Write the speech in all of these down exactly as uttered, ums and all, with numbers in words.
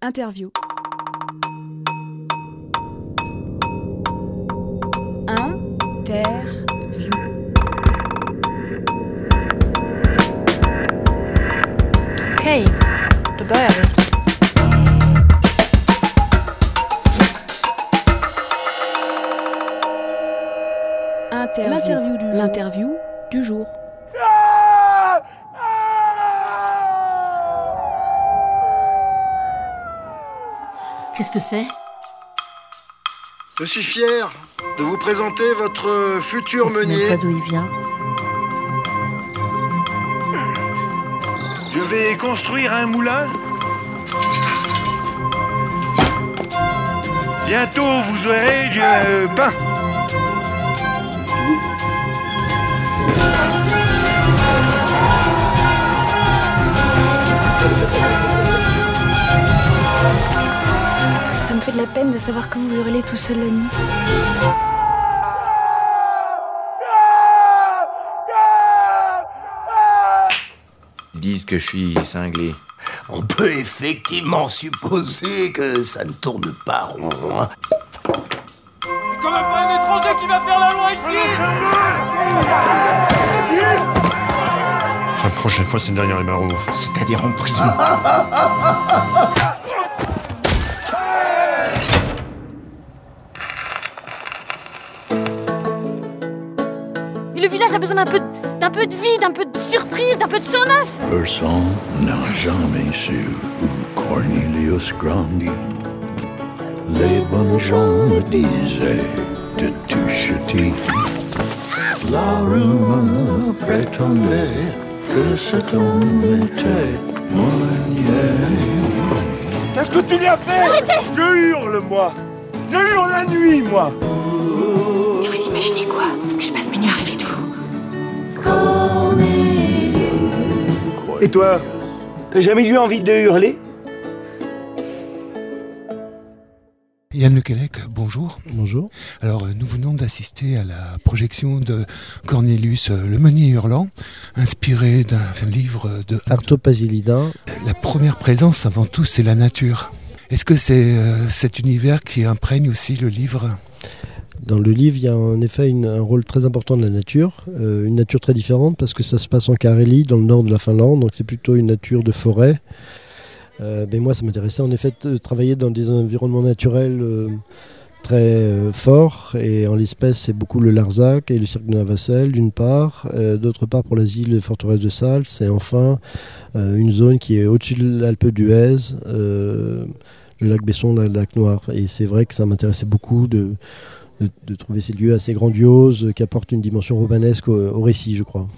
Interview. Interview. Okej, då börjar vi. Interview. L'interview du jour. L'interview du jour. Qu'est-ce que c'est ? Je suis fier de vous présenter votre futur Je ne sais meunier. même pas d'où il vient. Je vais construire un moulin. Bientôt vous aurez du euh, pain. Ça me fait de la peine de savoir comment vous hurlez tout seul la nuit. Ils disent que je suis cinglé. On peut effectivement supposer que ça ne tourne pas rond. Hein. C'est quand même pas un étranger qui va faire la loi ici. La prochaine fois, c'est derrière les barreaux. C'est-à-dire en prison. Le village a besoin d'un peu, d'un peu de vie, d'un peu de surprise, d'un peu de sang neuf. Personne n'a jamais su où Cornelius grandit. Les bonnes gens me disaient de toucher. La rumeur prétendait que cet homme était meunier. Qu'est-ce que tu lui as fait? Arrêtez! Je hurle, moi. Je hurle la nuit, moi. Et vous imaginez quoi? Que je passe mes nuits à rêver de vous? Et toi? T'as jamais eu envie de hurler? Yann Lequelec, bonjour. Bonjour. Alors, nous venons d'assister à la projection de Cornelius, le meunier hurlant, inspiré d'un livre de Arto Pasilida. La première présence, avant tout, c'est la nature. Est-ce que c'est euh, cet univers qui imprègne aussi le livre ? Dans le livre, il y a en effet une, un rôle très important de la nature, euh, une nature très différente parce que ça se passe en Carélie, dans le nord de la Finlande, donc c'est plutôt une nature de forêt. Euh, mais moi, ça m'intéressait en effet de travailler dans des environnements naturels euh, très euh, forts, et en l'espèce, c'est beaucoup le Larzac et le cirque de Navacelles, d'une part, euh, d'autre part pour l'asile de forteresse de Sals, et enfin euh, une zone qui est au-dessus de l'Alpe d'Huez, euh, le lac Besson, le lac Noir. Et c'est vrai que ça m'intéressait beaucoup de, de, de trouver ces lieux assez grandioses qui apportent une dimension romanesque au, au récit, je crois.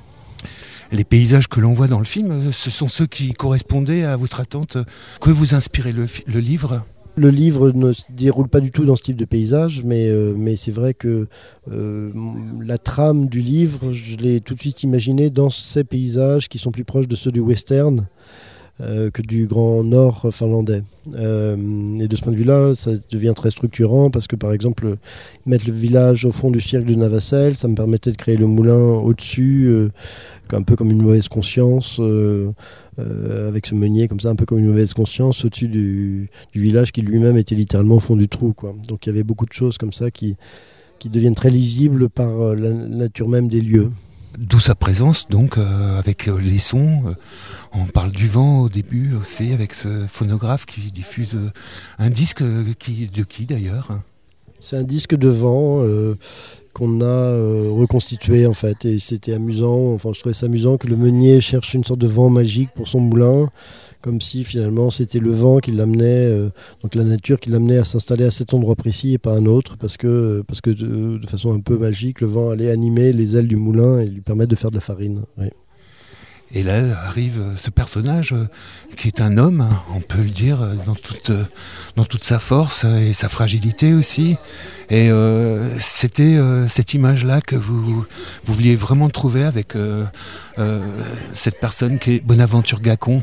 Les paysages que l'on voit dans le film, ce sont ceux qui correspondaient à votre attente. Que vous inspirait le, le livre ? Le livre ne se déroule pas du tout dans ce type de paysage, mais, euh, mais c'est vrai que euh, la trame du livre, je l'ai tout de suite imaginée dans ces paysages qui sont plus proches de ceux du western euh, que du grand nord finlandais. Euh, et de ce point de vue-là, ça devient très structurant parce que, par exemple, mettre le village au fond du cirque de Navacelles, ça me permettait de créer le moulin au-dessus, euh, un peu comme une mauvaise conscience, euh, euh, avec ce meunier comme ça, un peu comme une mauvaise conscience au-dessus du, du village qui lui-même était littéralement au fond du trou, quoi. Donc il y avait beaucoup de choses comme ça qui, qui deviennent très lisibles par euh, la nature même des lieux. D'où sa présence, donc, euh, avec euh, les sons. Euh, on parle du vent au début aussi, avec ce phonographe qui diffuse euh, un disque euh, qui, de qui d'ailleurs ? C'est un disque de vent euh, qu'on a euh, reconstitué en fait, et c'était amusant. Enfin, je trouvais ça amusant que le meunier cherche une sorte de vent magique pour son moulin, comme si finalement c'était le vent qui l'amenait, euh, donc la nature qui l'amenait à s'installer à cet endroit précis et pas un autre, parce que, parce que de, de façon un peu magique, le vent allait animer les ailes du moulin et lui permettre de faire de la farine. Oui. Et là arrive ce personnage euh, qui est un homme, on peut le dire, dans toute, euh, dans toute sa force et sa fragilité aussi. Et euh, c'était euh, cette image-là que vous, vous vouliez vraiment trouver avec euh, euh, cette personne qui est Bonaventure Gacon.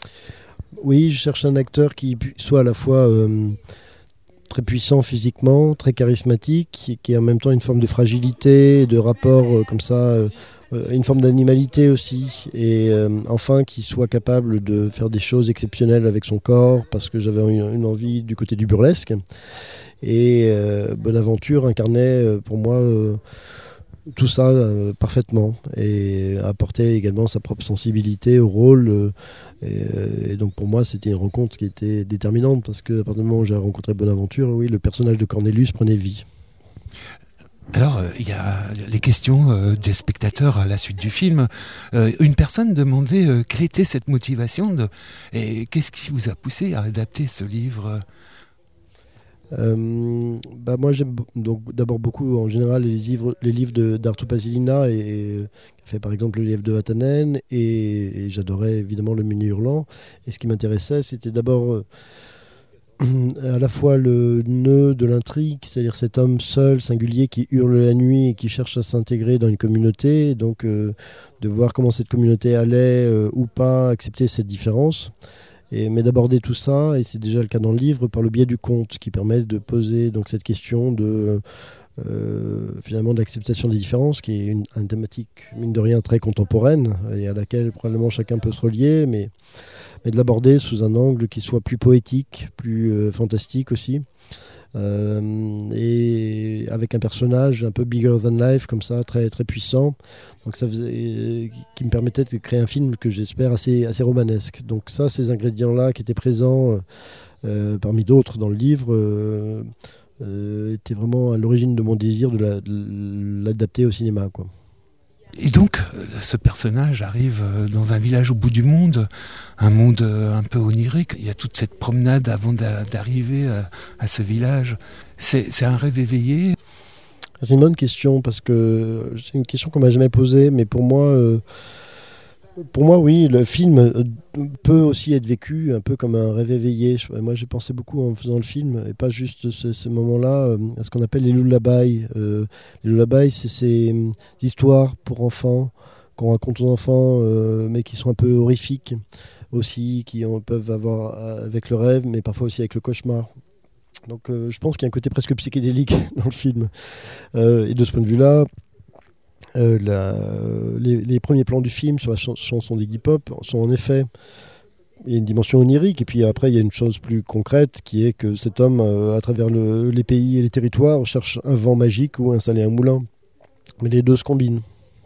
Oui, je cherche un acteur qui soit à la fois euh, très puissant physiquement, très charismatique, qui, qui a en même temps une forme de fragilité, de rapport euh, comme ça... Euh, euh, une forme d'animalité aussi, et euh, enfin qu'il soit capable de faire des choses exceptionnelles avec son corps, parce que j'avais une, une envie du côté du burlesque. Et euh, Bonaventure incarnait euh, pour moi euh, tout ça euh, parfaitement, et apportait également sa propre sensibilité au rôle. Euh, et, et donc pour moi, c'était une rencontre qui était déterminante, parce qu'à partir du moment où j'ai rencontré Bonaventure, oui, le personnage de Cornelius prenait vie. Alors, il euh, y a les questions euh, des spectateurs à la suite du film. Euh, une personne demandait euh, quelle était cette motivation de, et qu'est-ce qui vous a poussé à adapter ce livre ? Euh, bah moi j'aime donc d'abord beaucoup en général les livres, les livres de, d'Arttu Paasilinna, et, et fait par exemple le livre de Vatanen, et, et j'adorais évidemment Le Meunier Hurlant. Et ce qui m'intéressait, c'était d'abord euh, à la fois le nœud de l'intrigue, c'est-à-dire cet homme seul, singulier, qui hurle la nuit et qui cherche à s'intégrer dans une communauté, et donc euh, de voir comment cette communauté allait euh, ou pas accepter cette différence. Et, mais d'aborder tout ça, et c'est déjà le cas dans le livre, par le biais du conte, qui permet de poser donc cette question de euh, finalement d'acceptation des différences, qui est une, une thématique mine de rien très contemporaine, et à laquelle probablement chacun peut se relier, mais, mais de l'aborder sous un angle qui soit plus poétique, plus euh, fantastique aussi, euh, et avec un personnage un peu bigger than life, comme ça, très, très puissant. Donc ça faisait, qui me permettait de créer un film que j'espère assez, assez romanesque. Donc ça, ces ingrédients-là qui étaient présents euh, parmi d'autres dans le livre euh, euh, étaient vraiment à l'origine de mon désir de, la, de l'adapter au cinéma, quoi. Et donc, ce personnage arrive dans un village au bout du monde, un monde un peu onirique. Il y a toute cette promenade avant d'arriver à, à ce village. C'est, c'est un rêve éveillé. C'est une bonne question, parce que c'est une question qu'on m'a jamais posée, mais pour moi, euh, pour moi, oui, le film peut aussi être vécu un peu comme un rêve éveillé. Moi, j'ai pensé beaucoup en faisant le film, et pas juste ce, ce moment-là, à ce qu'on appelle les lullabies. Euh, les lullabies, c'est ces histoires pour enfants qu'on raconte aux enfants, euh, mais qui sont un peu horrifiques aussi, qui ont, peuvent avoir avec le rêve, mais parfois aussi avec le cauchemar. Donc euh, je pense qu'il y a un côté presque psychédélique dans le film. Euh, et de ce point de vue-là, euh, la, les, les premiers plans du film sur la ch- chanson d'Iggy Pop sont en effet... Il y a une dimension onirique, et puis après il y a une chose plus concrète, qui est que cet homme, euh, à travers le, les pays et les territoires, cherche un vent magique ou installer un moulin. Mais les deux se combinent.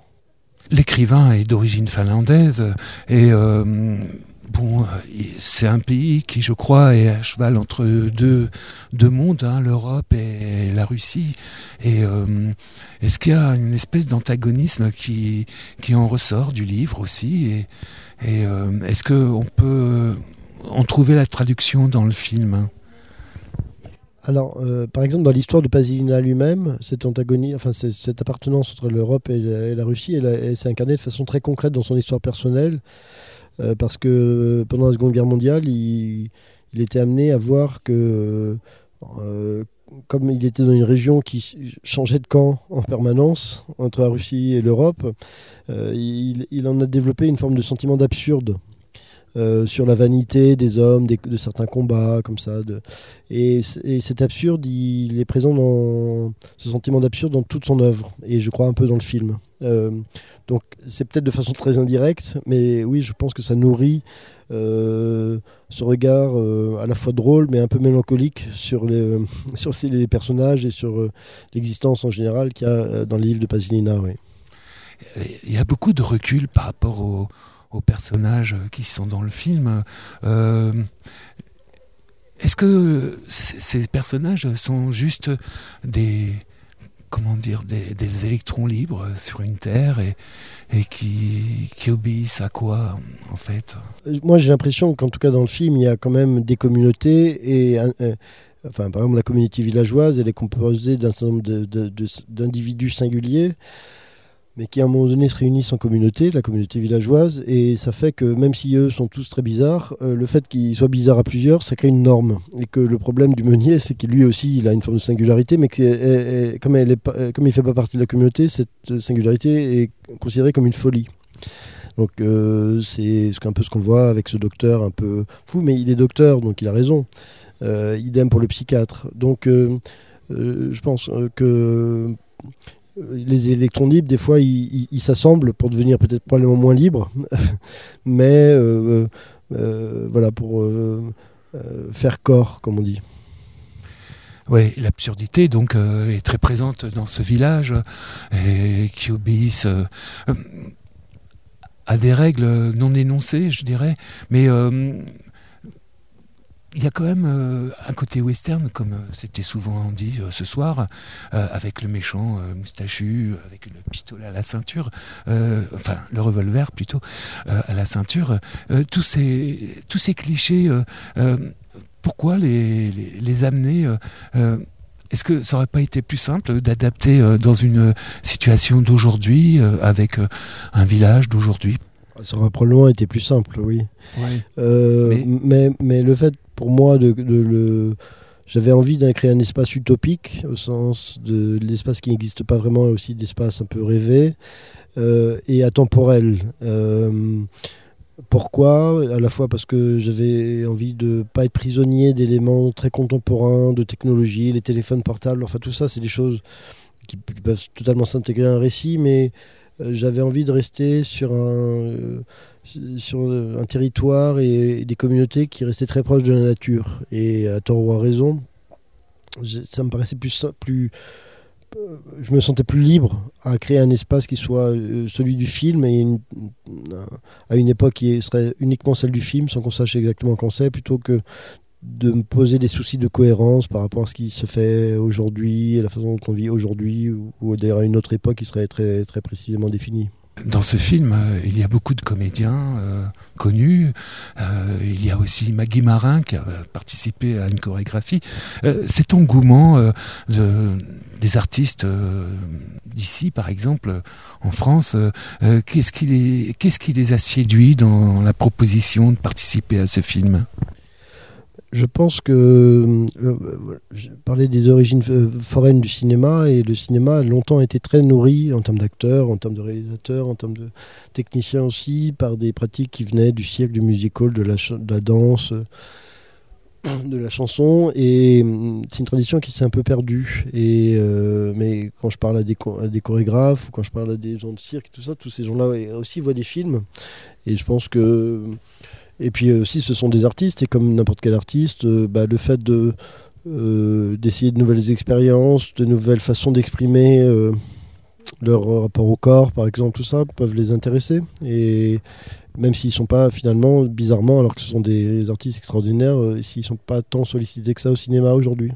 L'écrivain est d'origine finlandaise, et... Euh Bon, c'est un pays qui, je crois, est à cheval entre deux, deux mondes, hein, l'Europe et la Russie. Et euh, est-ce qu'il y a une espèce d'antagonisme qui, qui en ressort du livre aussi ? Et, et euh, est-ce qu'on peut en trouver la traduction dans le film ? Alors, euh, par exemple, dans l'histoire de Paasilinna lui-même, cet antagonisme, enfin, c'est, cette appartenance entre l'Europe et la, et la Russie, elle, elle s'est incarnée de façon très concrète dans son histoire personnelle. Euh, parce que pendant la Seconde Guerre mondiale, il, il était amené à voir que, euh, comme il était dans une région qui changeait de camp en permanence entre la Russie et l'Europe, euh, il, il en a développé une forme de sentiment d'absurde euh, sur la vanité des hommes, des, de certains combats, comme ça. De, et, et cet absurde, il, il est présent dans ce sentiment d'absurde dans toute son œuvre, et je crois un peu dans le film. Euh, donc c'est peut-être de façon très indirecte, mais oui, je pense que ça nourrit euh, ce regard euh, à la fois drôle mais un peu mélancolique sur les, sur les personnages et sur euh, l'existence en général qu'il y a dans les livres de Paasilinna. Oui. Il y a beaucoup de recul par rapport aux, aux personnages qui sont dans le film. Euh, est-ce que c- ces personnages sont juste des... comment dire, des, des électrons libres sur une Terre et, et qui, qui obéissent à quoi, en fait ? Moi, j'ai l'impression qu'en tout cas dans le film, il y a quand même des communautés, et un, un, enfin, par exemple, la communauté villageoise, elle est composée d'un certain nombre de, de, de, d'individus singuliers, mais qui à un moment donné se réunissent en communauté, la communauté villageoise, et ça fait que même si eux sont tous très bizarres, euh, le fait qu'ils soient bizarres à plusieurs, ça crée une norme. Et que le problème du meunier, c'est que lui aussi, il a une forme de singularité, mais que, et, et, comme, elle est pas, comme il ne fait pas partie de la communauté, cette singularité est considérée comme une folie. Donc euh, c'est un peu ce qu'on voit avec ce docteur un peu fou, mais il est docteur, donc il a raison. Euh, idem pour le psychiatre. Donc euh, euh, je pense que... les électrons libres, des fois, ils, ils, ils s'assemblent pour devenir peut-être probablement moins libres, mais euh, euh, voilà, pour euh, euh, faire corps, comme on dit. Oui, l'absurdité donc euh, est très présente dans ce village et qui obéissent euh, à des règles non énoncées, je dirais, mais euh, il y a quand même euh, un côté western, comme euh, c'était souvent dit euh, ce soir, euh, avec le méchant euh, moustachu, avec le pistolet à la ceinture, euh, enfin le revolver plutôt euh, à la ceinture, euh, tous ces tous ces clichés. Euh, euh, Pourquoi les, les, les amener euh, euh, Est-ce que ça n'aurait pas été plus simple d'adapter euh, dans une situation d'aujourd'hui, euh, avec euh, un village d'aujourd'hui ? Ça aurait probablement été plus simple, oui. Ouais. Euh, mais... Mais, mais le fait, pour moi, de, de, de le... j'avais envie de créer un espace utopique, au sens de, de l'espace qui n'existe pas vraiment, et aussi d'espace un peu rêvé, euh, et atemporel. Euh, Pourquoi ? À la fois parce que j'avais envie de ne pas être prisonnier d'éléments très contemporains, de technologie, les téléphones portables, enfin tout ça, c'est des choses qui peuvent totalement s'intégrer à un récit, mais euh, j'avais envie de rester sur un, euh, sur un territoire et, et des communautés qui restaient très proches de la nature. Et à tort ou à raison, ça me paraissait plus... plus je me sentais plus libre à créer un espace qui soit euh, celui du film et une, à une époque qui serait uniquement celle du film sans qu'on sache exactement quand c'est, plutôt que de me poser des soucis de cohérence par rapport à ce qui se fait aujourd'hui, à la façon dont on vit aujourd'hui, ou, ou d'ailleurs à une autre époque qui serait très, très précisément définie. Dans ce film, euh, il y a beaucoup de comédiens euh, connus. Euh, il y a aussi Maggie Marin qui a participé à une chorégraphie. Euh, cet engouement euh, de, des artistes euh, d'ici, par exemple, en France, euh, qu'est-ce qui les, qu'est-ce qui les a séduits dans la proposition de participer à ce film ? Je pense que euh, je parlais des origines euh, foraines du cinéma, et le cinéma a longtemps été très nourri en termes d'acteurs, en termes de réalisateurs, en termes de techniciens aussi, par des pratiques qui venaient du siècle du musical, de la, ch- de la danse, euh, de la chanson, et euh, c'est une tradition qui s'est un peu perdue. Et, euh, mais quand je parle à des, cho- à des chorégraphes, ou quand je parle à des gens de cirque, tout ça, tous ces gens-là aussi voient des films, et je pense que... Et puis aussi, ce sont des artistes, et comme n'importe quel artiste, euh, bah, le fait de, euh, d'essayer de nouvelles expériences, de nouvelles façons d'exprimer euh, leur rapport au corps, par exemple, tout ça, peuvent les intéresser. Et même s'ils ne sont pas, finalement, bizarrement, alors que ce sont des artistes extraordinaires, euh, s'ils ne sont pas tant sollicités que ça au cinéma aujourd'hui.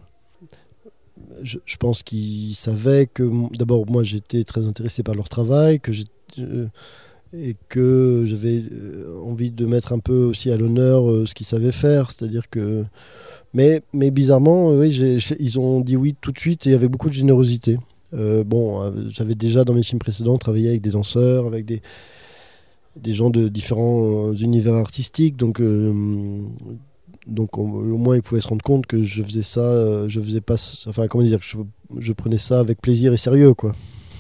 Je, je pense qu'ils savaient que, d'abord, moi, j'étais très intéressé par leur travail, que j'ai... Euh, et que j'avais envie de mettre un peu aussi à l'honneur euh, ce qu'ils savaient faire, c'est-à-dire que... Mais, mais bizarrement, oui, j'ai, j'ai, ils ont dit oui tout de suite, et avec beaucoup de générosité. Euh, bon, euh, j'avais déjà dans mes films précédents travaillé avec des danseurs, avec des, des gens de différents euh, univers artistiques, donc, euh, donc on, au moins ils pouvaient se rendre compte que je faisais ça, euh, je faisais pas... Enfin, comment dire, je, je prenais ça avec plaisir et sérieux, quoi.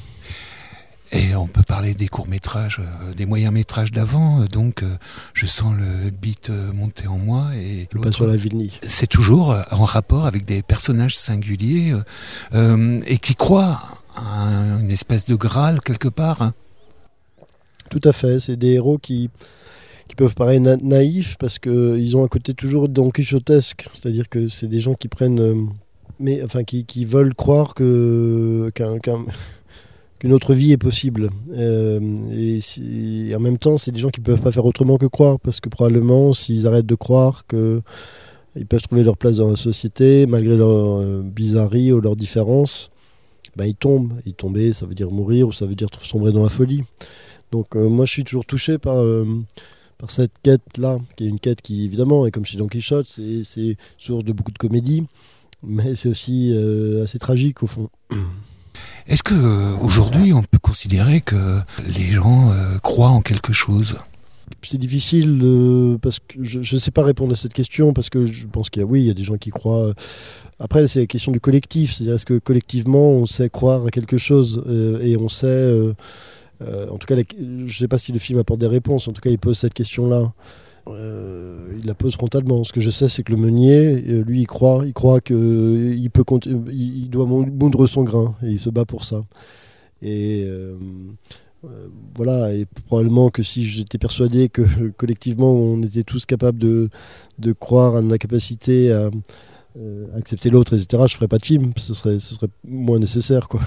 Et on peut parler des courts-métrages, euh, des moyens-métrages d'avant, euh, donc euh, je sens le beat euh, monter en moi. Et l'autre, pas sur la Vilnie. C'est toujours euh, en rapport avec des personnages singuliers euh, euh, et qui croient à une espèce de Graal quelque part. Hein. Tout à fait, c'est des héros qui, qui peuvent paraître na- naïfs parce qu'ils ont un côté toujours Don Quichotesque, c'est-à-dire que c'est des gens qui prennent... Euh, mais, enfin, qui, qui veulent croire que, qu'un... qu'un qu'une autre vie est possible. Euh, et, si, et en même temps, c'est des gens qui ne peuvent pas faire autrement que croire, parce que probablement, s'ils arrêtent de croire qu'ils peuvent trouver leur place dans la société, malgré leur euh, bizarrerie ou leur différence, ben, ils tombent. Et tomber, ça veut dire mourir, ou ça veut dire sombrer dans la folie. Donc euh, moi, je suis toujours touché par, euh, par cette quête-là, qui est une quête qui, évidemment, et comme chez Don Quichotte, c'est, c'est source de beaucoup de comédie, mais c'est aussi euh, assez tragique, au fond. Est-ce qu'aujourd'hui, on peut considérer que les gens euh, croient en quelque chose ? C'est difficile, euh, parce que je ne sais pas répondre à cette question, parce que je pense qu'il y a, oui, il y a des gens qui croient. Après, c'est la question du collectif, c'est-à-dire est-ce que collectivement, on sait croire à quelque chose, euh, et on sait... Euh, euh, en tout cas, la, je ne sais pas si le film apporte des réponses, en tout cas, il pose cette question-là. Euh, il la pose frontalement. Ce que je sais, c'est que le meunier, lui, il croit, il croit qu'il peut, il doit moudre son grain, et il se bat pour ça. Et euh, euh, voilà, et probablement que si j'étais persuadé que collectivement on était tous capables de, de croire à la capacité à euh, accepter l'autre, et cetera, je ferais pas de film, ce serait, ce serait moins nécessaire, quoi.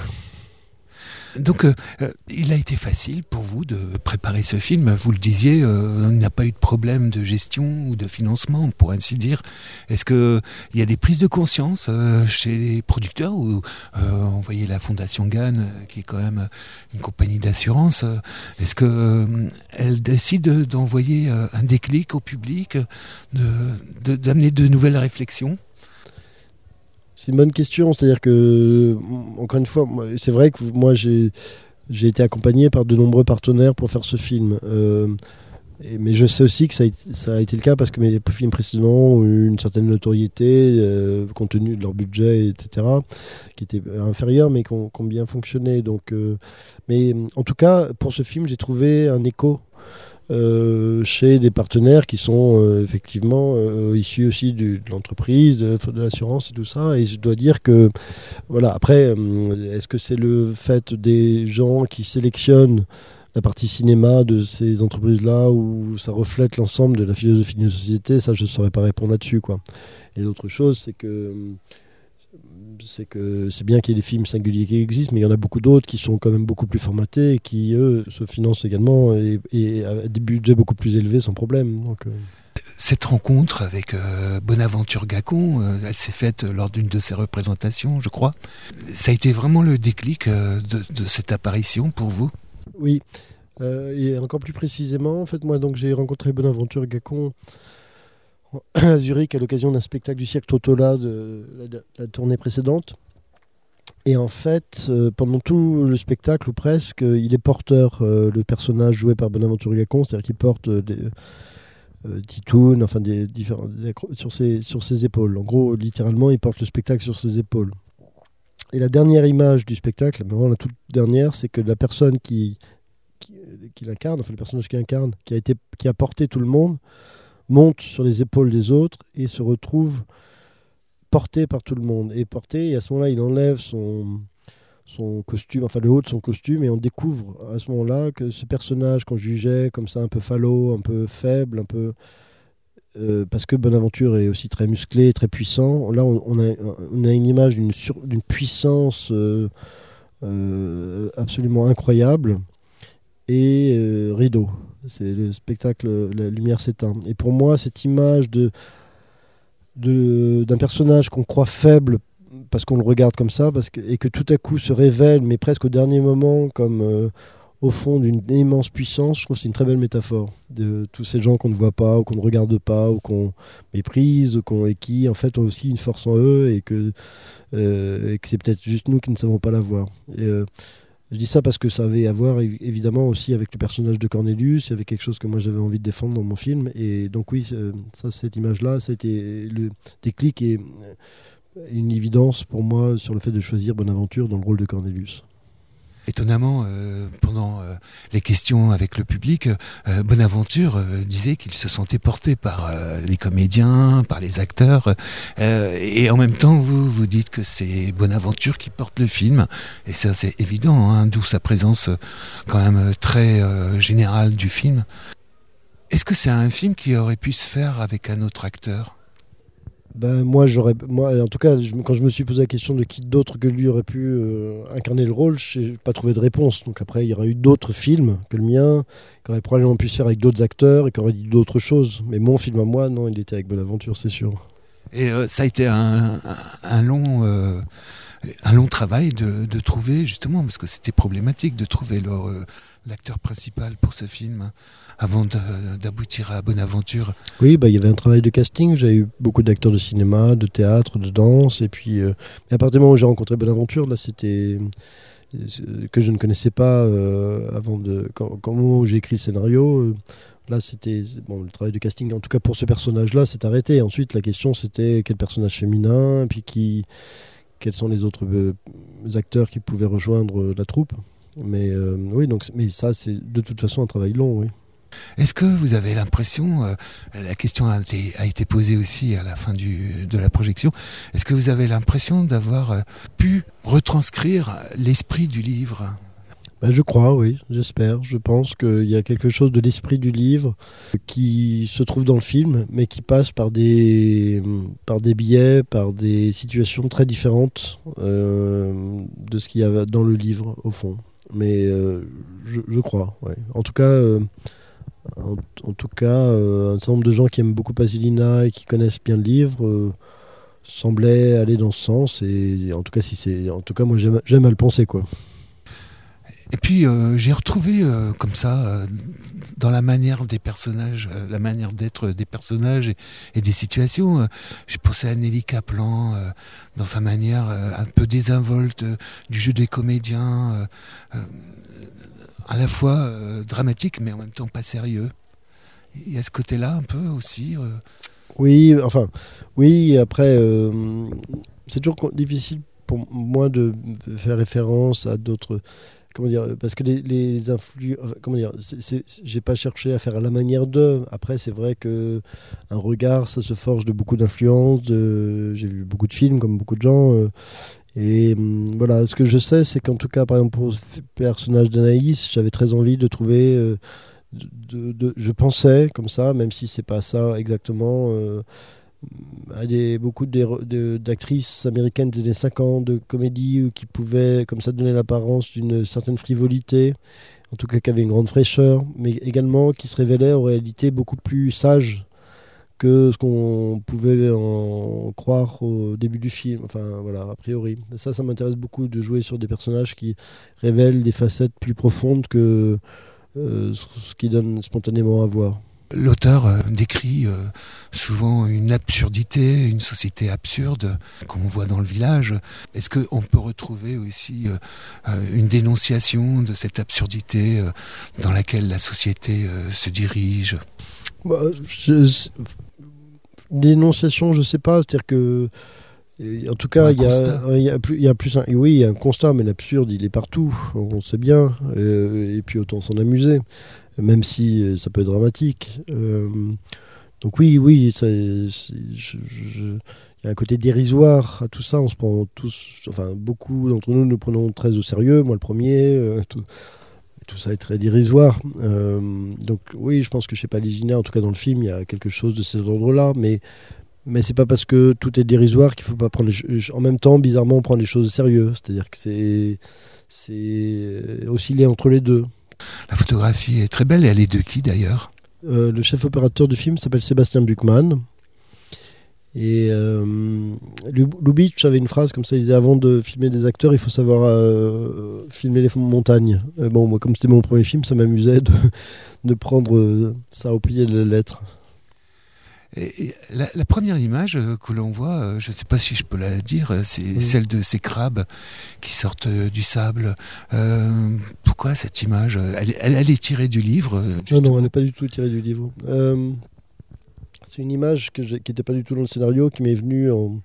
Donc, euh, il a été facile pour vous de préparer ce film. Vous le disiez, euh, il n'y a pas eu de problème de gestion ou de financement, pour ainsi dire. Est-ce qu'il y a des prises de conscience euh, chez les producteurs ou euh, on voyait la Fondation Gann, euh, qui est quand même une compagnie d'assurance. Euh, est-ce qu'elle euh, décide d'envoyer euh, un déclic au public, de, de, d'amener de nouvelles réflexions ? C'est une bonne question, c'est-à-dire que, encore une fois, c'est vrai que moi j'ai, j'ai été accompagné par de nombreux partenaires pour faire ce film. Euh, et, mais je sais aussi que ça a, été, ça a été le cas parce que mes films précédents ont eu une certaine notoriété, euh, compte tenu de leur budget, et cetera, qui était inférieur mais qui ont, qui ont bien fonctionné. Donc, euh, mais en tout cas, pour ce film, j'ai trouvé un écho Euh, chez des partenaires qui sont euh, effectivement euh, issus aussi du, de l'entreprise, de, de l'assurance et tout ça. Et je dois dire que, voilà, après, euh, est-ce que c'est le fait des gens qui sélectionnent la partie cinéma de ces entreprises-là ou ça reflète l'ensemble de la philosophie d'une société? Ça, je ne saurais pas répondre là-dessus, quoi. Et l'autre chose, c'est que c'est que c'est bien qu'il y ait des films singuliers qui existent, mais il y en a beaucoup d'autres qui sont quand même beaucoup plus formatés et qui, eux, se financent également et, et à des budgets beaucoup plus élevés sans problème. Donc, euh... Cette rencontre avec euh, Bonaventure Gacon, euh, elle s'est faite lors d'une de ses représentations, je crois. Ça a été vraiment le déclic euh, de, de cette apparition pour vous ? Oui, euh, et encore plus précisément, en fait, moi, donc, j'ai rencontré Bonaventure Gacon à Zurich à l'occasion d'un spectacle du Cirque Totola de la, la tournée précédente. Et en fait, euh, pendant tout le spectacle, ou presque, euh, il est porteur, euh, le personnage joué par Bonaventure Gacon, c'est-à-dire qu'il porte euh, des euh, titounes, enfin des différents, des, sur, ses, sur ses épaules. En gros, littéralement, il porte le spectacle sur ses épaules. Et la dernière image du spectacle, vraiment la toute dernière, c'est que la personne qui, qui, qui l'incarne, enfin le personnage qui incarne, qui a, été, qui a porté tout le monde, monte sur les épaules des autres et se retrouve porté par tout le monde. Et porté, et à ce moment-là, il enlève son, son costume, enfin le haut de son costume, et on découvre à ce moment-là que ce personnage qu'on jugeait comme ça un peu falot, un peu faible, un peu... Euh, parce que Bonaventure est aussi très musclé, très puissant. Là, on, on, a, on a une image d'une, sur, d'une puissance euh, euh, absolument incroyable et euh, rideau. C'est le spectacle, la lumière s'éteint. Et pour moi, cette image de, de, d'un personnage qu'on croit faible parce qu'on le regarde comme ça, parce que, et que tout à coup se révèle, mais presque au dernier moment, comme euh, au fond d'une immense puissance, je trouve que c'est une très belle métaphore de tous ces gens qu'on ne voit pas, ou qu'on ne regarde pas, ou qu'on méprise, ou qu'on, et qui en fait ont aussi une force en eux, et que, euh, et que c'est peut-être juste nous qui ne savons pas la voir. Et, euh, je dis ça parce que ça avait à voir évidemment aussi avec le personnage de Cornelius, il y avait quelque chose que moi j'avais envie de défendre dans mon film, et donc oui, ça, cette image-là, ça a été le déclic et une évidence pour moi sur le fait de choisir Bonaventure dans le rôle de Cornelius. Étonnamment, euh, pendant euh, les questions avec le public, euh, Bonaventure euh, disait qu'il se sentait porté par euh, les comédiens, par les acteurs, euh, et en même temps, vous vous dites que c'est Bonaventure qui porte le film, et ça c'est évident, hein, d'où sa présence euh, quand même très euh, générale du film. Est-ce que c'est un film qui aurait pu se faire avec un autre acteur ? Ben, moi, j'aurais, moi, en tout cas, je, quand je me suis posé la question de qui d'autre que lui aurait pu euh, incarner le rôle, je n'ai pas trouvé de réponse. Donc après, il y aurait eu d'autres films que le mien, qui auraient probablement pu se faire avec d'autres acteurs et qui auraient dit d'autres choses. Mais mon film à moi, non, il était avec Bonaventure, c'est sûr. Et euh, ça a été un, un, un long... Euh... un long travail de, de trouver, justement, parce que c'était problématique de trouver leur, euh, l'acteur principal pour ce film avant de, d'aboutir à Bonaventure. Oui, bah, il y avait un travail de casting. J'ai eu beaucoup d'acteurs de cinéma, de théâtre, de danse. Et puis, euh, à partir du moment où j'ai rencontré Bonaventure, là, c'était euh, que je ne connaissais pas euh, avant de. Quand, quand au moment où j'ai écrit le scénario, euh, là, c'était bon, le travail de casting. En tout cas, pour ce personnage-là, c'est arrêté. Ensuite, la question, c'était quel personnage féminin, et puis qui. Quels sont les autres euh, acteurs qui pouvaient rejoindre euh, la troupe. Mais euh, oui, donc, mais ça, c'est de toute façon un travail long, oui. Est-ce que vous avez l'impression, euh, la question a été, a été posée aussi à la fin du, de la projection, est-ce que vous avez l'impression d'avoir euh, pu retranscrire l'esprit du livre ? Ben, je crois, oui, j'espère. Je pense qu'il y a quelque chose de l'esprit du livre qui se trouve dans le film, mais qui passe par des, par des biais, par des situations très différentes euh, de ce qu'il y a dans le livre, au fond. Mais euh, je, je crois, ouais. En tout cas, euh, en, en tout cas euh, un certain nombre de gens qui aiment beaucoup Pasolina et qui connaissent bien le livre euh, semblaient aller dans ce sens. Et en tout cas, si c'est, en tout cas, moi, j'aime, j'aime à le penser, quoi. Et puis euh, j'ai retrouvé euh, comme ça, euh, dans la manière des personnages, euh, la manière d'être des personnages et, et des situations, euh, j'ai pensé à Nelly Kaplan euh, dans sa manière euh, un peu désinvolte euh, du jeu des comédiens, euh, euh, à la fois euh, dramatique mais en même temps pas sérieux. Il y a ce côté-là un peu aussi. Euh... Oui, enfin, oui, après, euh, c'est toujours difficile pour moi de faire référence à d'autres... Comment dire, parce que les, les influx, comment dire, c'est, c'est, j'ai pas cherché à faire à la manière d'eux. Après, c'est vrai que un regard, ça se forge de beaucoup d'influences. De, j'ai vu beaucoup de films, comme beaucoup de gens. Euh, et hum, voilà, ce que je sais, c'est qu'en tout cas, par exemple, pour le personnage d'Anaïs, j'avais très envie de trouver. Euh, de, de, de, je pensais comme ça, même si c'est pas ça exactement. Euh, à des, beaucoup de, de, d'actrices américaines des années cinquante, de comédies qui pouvaient comme ça donner l'apparence d'une certaine frivolité, en tout cas qui avait une grande fraîcheur, mais également qui se révélaient en réalité beaucoup plus sages que ce qu'on pouvait en croire au début du film, enfin voilà, a priori. Et ça, ça m'intéresse beaucoup de jouer sur des personnages qui révèlent des facettes plus profondes que euh, ce qu'ils donnent spontanément à voir. L'auteur euh, décrit euh, souvent une absurdité, une société absurde, comme on voit dans Le Village. Est-ce qu'on peut retrouver aussi euh, euh, une dénonciation de cette absurdité euh, dans laquelle la société euh, se dirige ? bah, je, Dénonciation, je ne sais pas. C'est-à-dire que, en tout cas, il y, y, y a plus, y a plus un, oui, il y a un constat, mais l'absurde, il est partout. On sait bien. Euh, et puis autant s'en amuser. Même si ça peut être dramatique. Euh, donc oui, oui, ça, c'est, je, je, il y a un côté dérisoire à tout ça. On se prend tous, enfin beaucoup d'entre nous nous prenons très au sérieux. Moi le premier. Euh, tout, tout ça est très dérisoire. Euh, donc oui, je pense que chez Pasolina, en tout cas dans le film, il y a quelque chose de cet ordre-là. Mais mais c'est pas parce que tout est dérisoire qu'il faut pas prendre les, en même temps, bizarrement, prendre les choses au sérieux. C'est-à-dire que c'est c'est osciller entre les deux. La photographie est très belle, et elle est de qui d'ailleurs ? euh, Le chef opérateur du film s'appelle Sébastien Buchmann. Et euh, Lubitsch avait une phrase comme ça, il disait avant de filmer des acteurs, il faut savoir euh, filmer les montagnes. Euh, bon, moi, comme c'était mon premier film, ça m'amusait de, de prendre euh, ça au pied de la lettre. Et, et la, la première image que l'on voit, je ne sais pas si je peux la dire, c'est oui. celle de ces crabes qui sortent du sable. Euh, pourquoi cette image elle, elle, elle est tirée du livre ? Non, non, elle n'est pas du tout tirée du livre. Euh, c'est une image que qui n'était pas du tout dans le scénario, qui m'est venue en,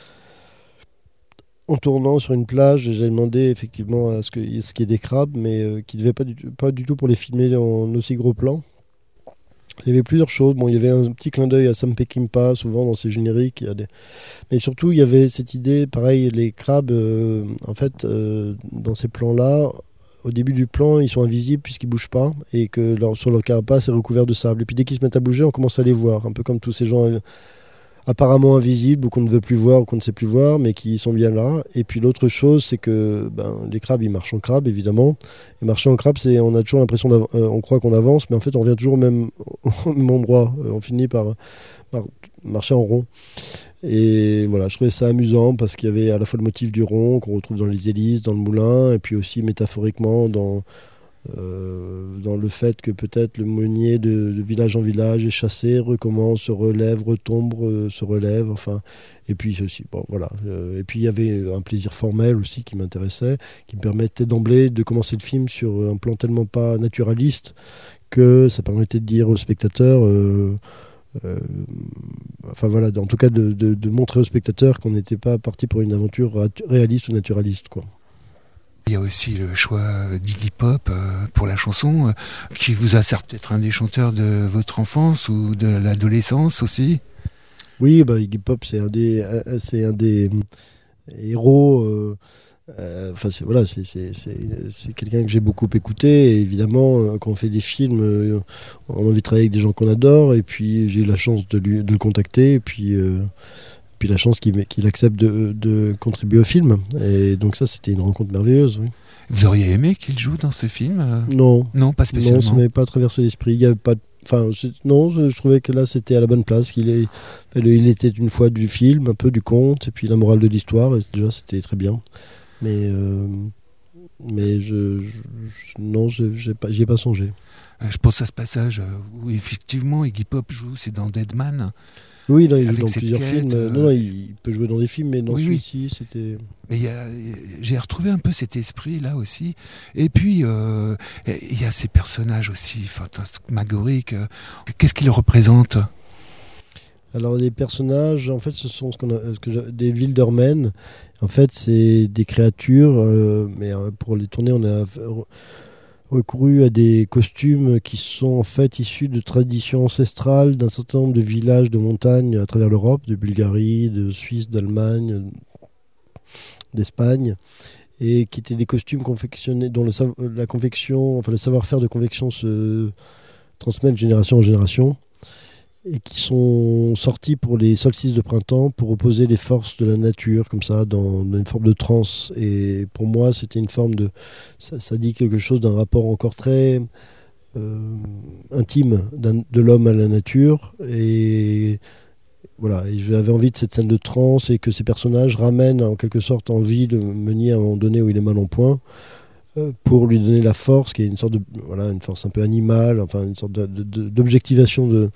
en tournant sur une plage. Et j'ai demandé effectivement à ce, que, ce qu'il y ait des crabes, mais euh, qui ne devaient pas du, pas du tout pour les filmer en aussi gros plan. Il y avait plusieurs choses. Bon, il y avait un petit clin d'œil à Sam Peckinpah, souvent dans ses génériques. Il y a des... Mais surtout, il y avait cette idée, pareil, les crabes, euh, en fait, euh, dans ces plans-là, au début du plan, ils sont invisibles puisqu'ils ne bougent pas et que leur, sur leur carapace est recouvert de sable. Et puis dès qu'ils se mettent à bouger, on commence à les voir, un peu comme tous ces gens euh, apparemment invisibles ou qu'on ne veut plus voir ou qu'on ne sait plus voir, mais qui sont bien là. Et puis l'autre chose, c'est que ben, les crabes, ils marchent en crabe, évidemment. Et marcher en crabe, c'est, on a toujours l'impression, d'av- euh, on croit qu'on avance, mais en fait, on revient toujours au même, au même endroit. Euh, on finit par, par marcher en rond. Et voilà, je trouvais ça amusant parce qu'il y avait à la fois le motif du rond qu'on retrouve dans les hélices, dans le moulin, et puis aussi métaphoriquement dans... Euh, dans le fait que peut-être le meunier de, de village en village est chassé, recommence, se relève, retombe, euh, se relève, enfin, et puis ceci, bon voilà. Euh, et puis il y avait un plaisir formel aussi qui m'intéressait, qui me permettait d'emblée de commencer le film sur un plan tellement pas naturaliste que ça permettait de dire au spectateur, euh, euh, enfin voilà, en tout cas de, de, de montrer au spectateur qu'on n'était pas parti pour une aventure réaliste ou naturaliste, quoi. Il y a aussi le choix d'Iggy Pop euh, pour la chanson, euh, qui vous a certes peut-être un des chanteurs de votre enfance ou de l'adolescence aussi. Oui, bah, Iggy Pop, c'est un des, c'est un des héros euh, Euh, enfin, c'est, voilà, c'est, c'est, c'est, c'est quelqu'un que j'ai beaucoup écouté. Et évidemment, euh, quand on fait des films, euh, on a envie de travailler avec des gens qu'on adore. Et puis, j'ai eu la chance de, lui, de le contacter. Et puis, euh, puis la chance qu'il, qu'il accepte de, de contribuer au film. Et donc ça, c'était une rencontre merveilleuse. Oui. Vous auriez aimé qu'il joue dans ce film ? Non. Non, pas spécialement. Non, ça m'avait pas traversé l'esprit. Il y avait pas de... Enfin, non, je, je trouvais que là, c'était à la bonne place. Qu'il est... Il était une fois du film, un peu du conte, et puis la morale de l'histoire. Et déjà, c'était très bien. Mais, euh, mais je, je, non, je n'y ai, ai pas songé. Je pense à ce passage où effectivement Iggy Pop joue, c'est dans Deadman. Oui, non, il joue dans plusieurs quête, films. Euh... Non, non, il peut jouer dans des films, mais dans oui, celui-ci, oui. c'était... Mais y a, j'ai retrouvé un peu cet esprit là aussi. Et puis, il euh, y a ces personnages aussi fantasmagoriques. Qu'est-ce qu'ils représentent ? Alors, les personnages, en fait, ce sont ce qu'on a, ce que des Wildermen. En fait, c'est des créatures, euh, mais euh, pour les tourner, on a recouru à des costumes qui sont en fait issus de traditions ancestrales d'un certain nombre de villages de montagne à travers l'Europe, de Bulgarie, de Suisse, d'Allemagne, d'Espagne, et qui étaient des costumes confectionnés, dont le, la confection, enfin le savoir-faire de confection se transmet de génération en génération, et qui sont sortis pour les solstices de printemps pour opposer les forces de la nature, comme ça, dans, dans une forme de transe. Et pour moi, c'était une forme de... Ça, ça dit quelque chose d'un rapport encore très euh, intime de l'homme à la nature. Et voilà, et j'avais envie de cette scène de transe et que ces personnages ramènent en quelque sorte envie de Meunier à un moment donné où il est mal en point, euh, pour lui donner la force, qui est une sorte de... Voilà, une force un peu animale, enfin une sorte de, de, de, d'objectivation de...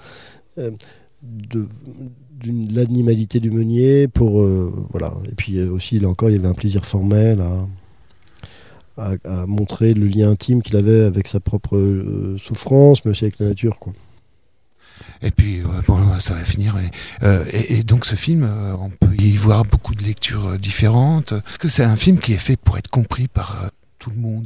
de, de l'animalité du Meunier pour euh, voilà, et puis aussi là encore il y avait un plaisir formel à, à, à montrer le lien intime qu'il avait avec sa propre euh, souffrance, mais aussi avec la nature, quoi. Et puis, euh, bon, ça va finir. Et, euh, et, et donc, ce film, euh, on peut y voir beaucoup de lectures euh, différentes. Est-ce que c'est un film qui est fait pour être compris par euh, tout le monde ?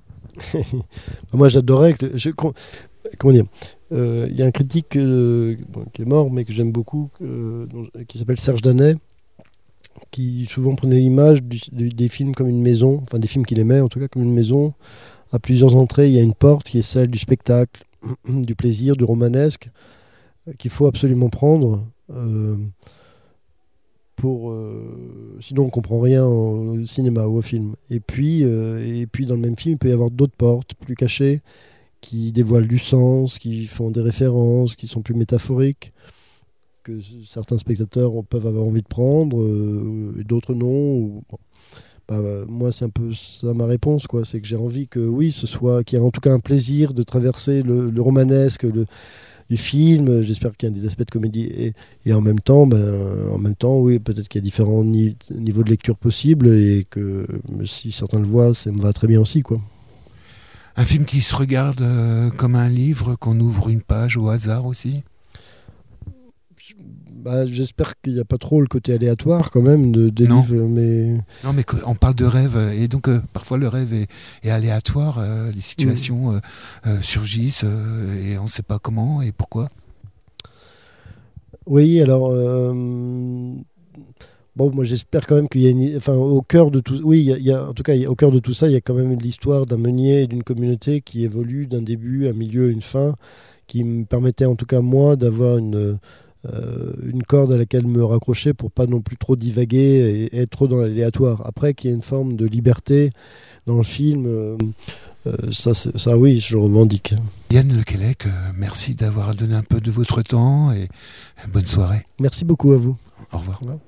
Moi, j'adorais que je, comment dire. Il euh, y a un critique euh, bon, qui est mort, mais que j'aime beaucoup, euh, qui s'appelle Serge Danet, qui souvent prenait l'image du, du, des films comme une maison, enfin des films qu'il aimait en tout cas comme une maison. À plusieurs entrées, il y a une porte qui est celle du spectacle, du plaisir, du romanesque, euh, qu'il faut absolument prendre. Euh, pour, euh, sinon, on ne comprend rien au cinéma ou au film. Et puis, euh, et puis, dans le même film, il peut y avoir d'autres portes plus cachées, qui dévoilent du sens, qui font des références, qui sont plus métaphoriques, que certains spectateurs peuvent avoir envie de prendre, euh, et d'autres non. Ou, bon. bah, bah, moi, c'est un peu ça ma réponse, quoi. C'est que j'ai envie que, oui, ce soit, qu'il y ait en tout cas un plaisir de traverser le, le romanesque le, du film. J'espère qu'il y a des aspects de comédie. Et, et en même temps, ben, en même temps, oui, peut-être qu'il y a différents ni- niveaux de lecture possibles, et que si certains le voient, ça me va très bien aussi, quoi. Un film qui se regarde euh, comme un livre, qu'on ouvre une page au hasard aussi ? Bah, j'espère qu'il n'y a pas trop le côté aléatoire quand même de, des non. livres. Mais... Non, mais on parle de rêve, et donc euh, parfois le rêve est, est aléatoire, euh, les situations euh, euh, surgissent, euh, et on ne sait pas comment et pourquoi. Oui, alors... Euh... Bon, moi j'espère quand même qu'il y a une... enfin, au cœur de tout, oui, il y a, il y a... en tout cas, il y a... au cœur de tout ça, il y a quand même l'histoire d'un meunier et d'une communauté qui évolue d'un début, un milieu, une fin, qui me permettait en tout cas moi d'avoir une euh, une corde à laquelle me raccrocher pour pas non plus trop divaguer et être trop dans l'aléatoire. Après, qu'il y ait une forme de liberté dans le film, euh, euh, ça, ça, oui, je le revendique. Yann Lequelec, euh, merci d'avoir donné un peu de votre temps et bonne soirée. Merci beaucoup à vous. Au revoir. Au revoir.